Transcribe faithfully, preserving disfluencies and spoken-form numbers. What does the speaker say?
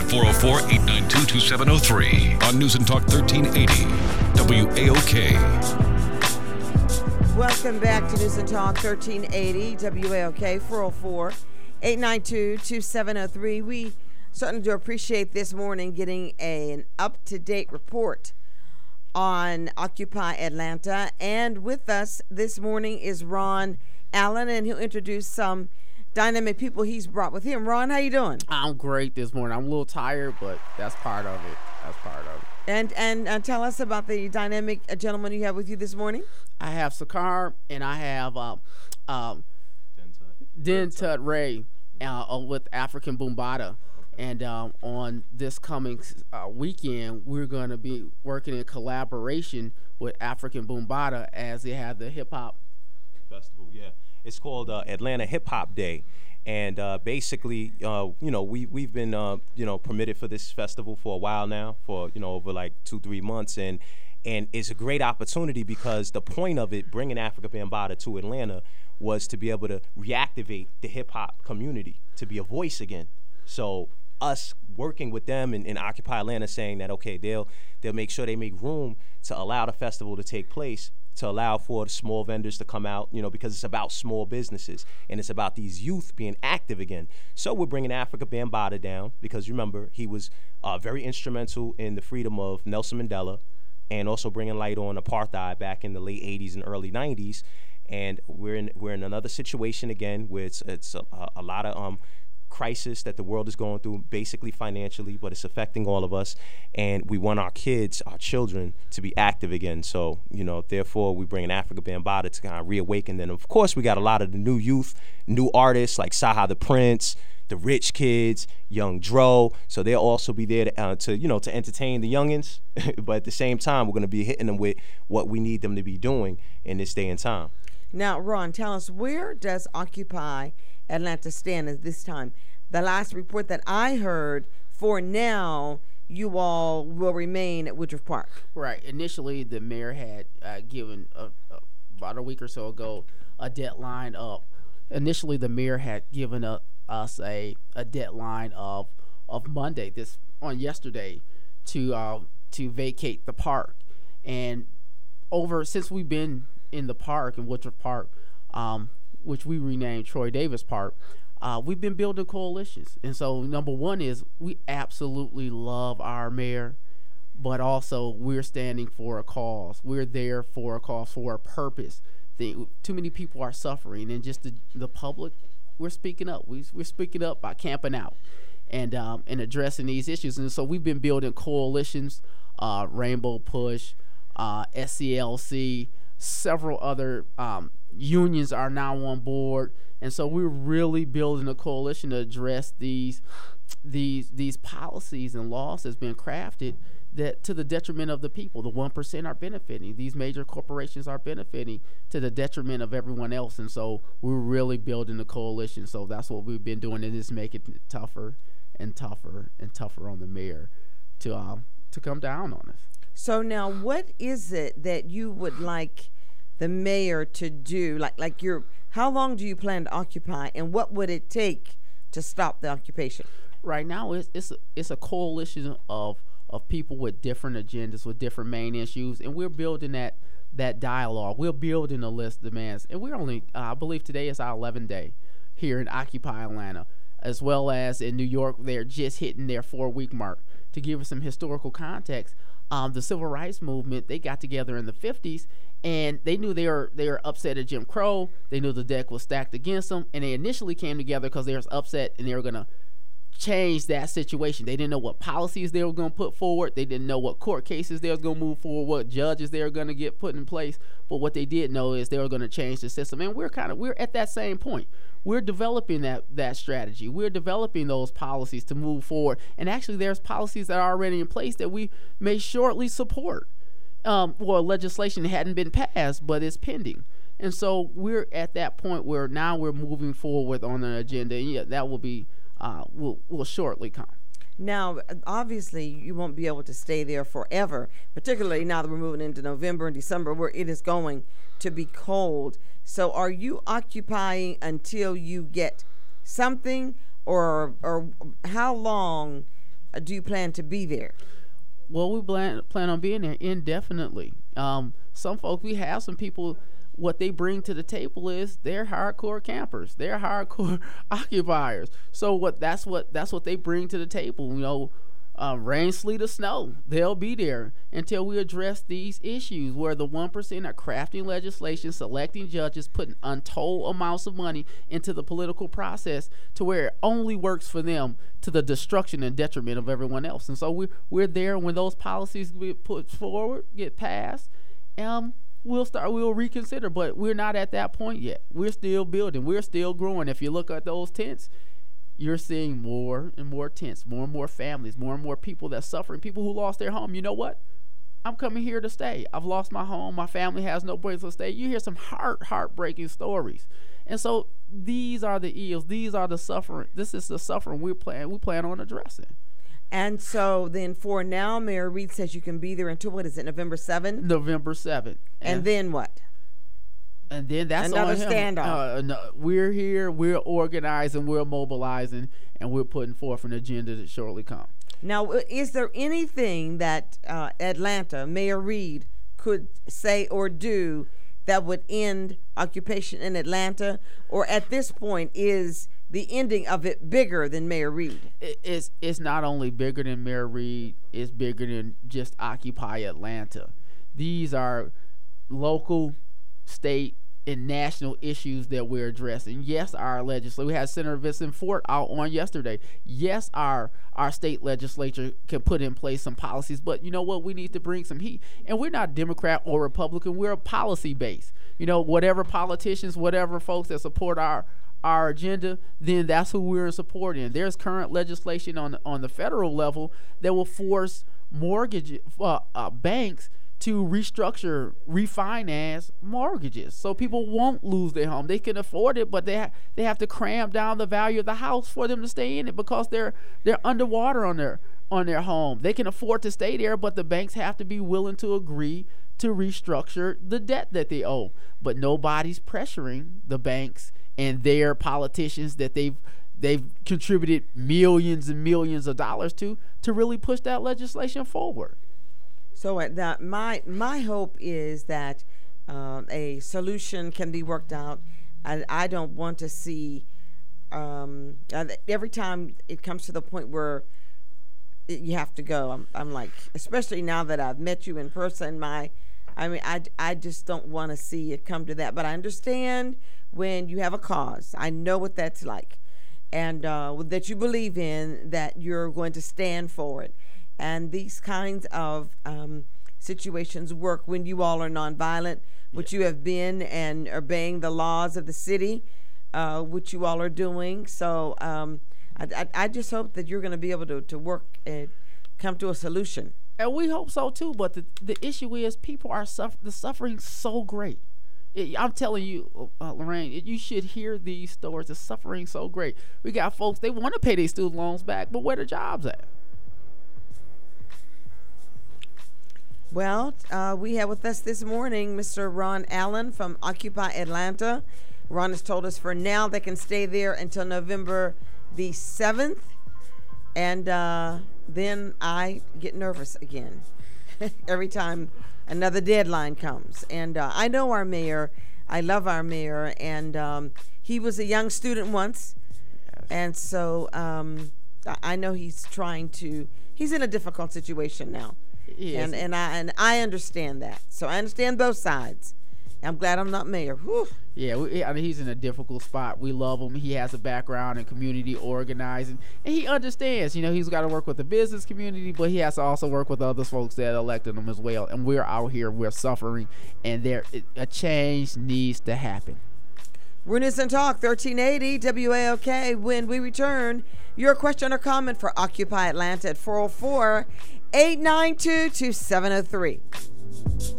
four oh four, eight nine two, two seven oh three on News and Talk thirteen eighty W A O K. Welcome back to News and Talk thirteen eighty W A O K, four oh four, eight nine two, two seven oh three. We certainly do appreciate this morning getting a, an up-to-date report on Occupy Atlanta. And with us this morning is Ron Allen, and he'll introduce some dynamic people he's brought with him. Ron, how you doing? I'm great this morning. I'm a little tired, but that's part of it. That's part of it. And and uh, tell us about the dynamic uh, gentleman you have with you this morning. I have Sakar, and I have um, um, Dentut Ray uh, with African Boombata. And um, on this coming uh, weekend, we're going to be working in collaboration with African Boombata as they have the hip hop festival. Yeah, it's called uh, Atlanta Hip Hop Day, and uh, basically, uh, you know, we we've been uh, you know permitted for this festival for a while now, for you know over like two three months, and and it's a great opportunity because the point of it, bringing Africa Bambaataa to Atlanta, was to be able to reactivate the hip hop community, to be a voice again. So us working with them and, and Occupy Atlanta, saying that okay, they'll they'll make sure they make room to allow the festival to take place, to allow for the small vendors to come out, you know, because it's about small businesses and it's about these youth being active again. So we're bringing Africa Bambaataa down because remember he was uh, very instrumental in the freedom of Nelson Mandela, and also bringing light on apartheid back in the late eighties and early nineties. And we're in we're in another situation again where it's it's a, a lot of um. crisis that the world is going through, basically financially, but it's affecting all of us, and we want our kids, our children, to be active again. So, you know, therefore we bring in Africa Bambaataa to kind of reawaken them. Of course, we got a lot of the new youth, new artists like Saha the Prince, the Rich Kids, Young Dro. So they'll also be there to, uh, to you know, to entertain the youngins, but at the same time, we're going to be hitting them with what we need them to be doing in this day and time. Now, Ron, tell us, where does Occupy Atlanta stand at this time? The last report that I heard, for now, you all will remain at Woodruff Park. Right. Initially, the mayor had uh, given, uh, uh, about a week or so ago, a deadline of, initially the mayor had given a, us a, a deadline of of Monday, this on yesterday, to uh, to vacate the park. And over, since we've been in the park, in Woodruff Park, um, which we renamed Troy Davis Park, uh, we've been building coalitions. And so number one is we absolutely love our mayor, but also we're standing for a cause. We're there for a cause, for a purpose. The, too many people are suffering, and just the, the public, we're speaking up. We, we're speaking up by camping out and um, and addressing these issues. And so we've been building coalitions, uh, Rainbow Push, uh, S C L C, several other um, unions are now on board, and so we're really building a coalition to address these these these policies and laws that's been crafted that to the detriment of the people. The one percent are benefiting. These major corporations are benefiting to the detriment of everyone else, and so we're really building a coalition. So that's what we've been doing, and it's making it tougher and tougher and tougher on the mayor to um to come down on us. So now, what is it that you would like the mayor to do? Like, like you're, how long do you plan to occupy, and what would it take to stop the occupation? Right now, it's it's a, it's a coalition of of people with different agendas, with different main issues, and we're building that that dialogue. We're building a list of demands, and we're only, uh, I believe today is our eleventh day here in Occupy Atlanta, as well as in New York. They're just hitting their four-week mark. To give us some historical context, Um, the civil rights movement, they got together in the fifties, and they knew they were they were upset at Jim Crow. They knew the deck was stacked against them, and they initially came together because they were upset and they were going to change that situation. They didn't know what policies they were going to put forward. They didn't know what court cases they were going to move forward, what judges they were going to get put in place. But what they did know is they were going to change the system, and we're kind of we're at that same point. We're developing that that strategy. We're developing those policies to move forward. And actually, there's policies that are already in place that we may shortly support. Um, well, legislation hadn't been passed, but it's pending. And so we're at that point where now we're moving forward on an agenda. And yeah, that will be uh, will will shortly come. Now, obviously, you won't be able to stay there forever, particularly now that we're moving into November and December, where it is going to be cold. So are you occupying until you get something, or or how long uh, do you plan to be there? Well, we plan plan on being there indefinitely. Um, some folks, we have some people, what they bring to the table is they're hardcore campers, they're hardcore occupiers. So what that's what that's what they bring to the table. You know, uh, rain, sleet, or snow, they'll be there until we address these issues where the one percent are crafting legislation, selecting judges, putting untold amounts of money into the political process to where it only works for them to the destruction and detriment of everyone else. And so we, we're there when those policies get put forward, get passed, um, we'll start, we'll reconsider. But we're not at that point yet. We're still building. We're still growing. If you look at those tents, you're seeing more and more tents, more and more families, more and more people that suffering, people who lost their home. You know what? I'm coming here to stay. I've lost my home. My family has no place to stay. You hear some heart, heartbreaking stories. And so these are the ills. These are the suffering. This is the suffering we plan, we plan on addressing. And so then for now, Mayor Reed says you can be there until, what is it, November seventh? November seventh. And, and then what? And then that's another on him. standoff. Uh, no, we're here, we're organizing, we're mobilizing, and we're putting forth an agenda that shortly comes. Now, is there anything that uh, Atlanta, Mayor Reed, could say or do that would end occupation in Atlanta? Or at this point, is the ending of it bigger than Mayor Reed? It, it's, it's not only bigger than Mayor Reed, it's bigger than just Occupy Atlanta. These are local, state, and national issues that we're addressing. Yes, our legislature, we had Senator Vincent Fort out on yesterday. Yes, our our state legislature can put in place some policies, but you know what? We need to bring some heat. And we're not Democrat or Republican. We're a policy base. You know, whatever politicians, whatever folks that support our our agenda, then that's who we're in support in. There's current legislation on on the federal level that will force mortgage uh, uh, banks to restructure, refinance mortgages, so people won't lose their home. They can afford it, but they ha- they have to cram down the value of the house for them to stay in it because they're they're underwater on their on their home. They can afford to stay there, but the banks have to be willing to agree to restructure the debt that they owe. But nobody's pressuring the banks and their politicians that they've they've contributed millions and millions of dollars to to really push that legislation forward. So uh, that my my hope is that um, a solution can be worked out. I, I don't want to see um, every time it comes to the point where it, you have to go. I'm, I'm like, especially now that I've met you in person. My, I mean, I, I just don't want to see it come to that. But I understand when you have a cause. I know what that's like, and uh, that you believe in, that you're going to stand for it. And these kinds of um, situations work when you all are nonviolent, which yeah. you have been, and obeying the laws of the city, uh, which you all are doing. So um, I, I, I just hope that you're going to be able to, to work and come to a solution. And we hope so too. But the, the issue is people are suffer- the suffering so great. It, I'm telling you, uh, Lorraine, it, you should hear these stories. The suffering so great. We got folks, they want to pay their student loans back, but where the jobs at? Well, uh, we have with us this morning Mister Ron Allen from Occupy Atlanta. Ron has told us for now they can stay there until November the seventh. And uh, then I get nervous again every time another deadline comes. And uh, I know our mayor. I love our mayor. And um, he was a young student once. Yes. And so um, I know he's trying to, he's in a difficult situation now. Yes. And and I and I understand that. So I understand both sides. I'm glad I'm not mayor. Whew. Yeah, we, I mean, he's in a difficult spot. We love him. He has a background in community organizing, and he understands. You know, he's got to work with the business community, but he has to also work with other folks that elected him as well. And we're out here, we're suffering, and there a change needs to happen. We're News and Talk thirteen eighty W A O K. When we return, your question or comment for Occupy Atlanta at four oh four, eight nine two, two seven oh three.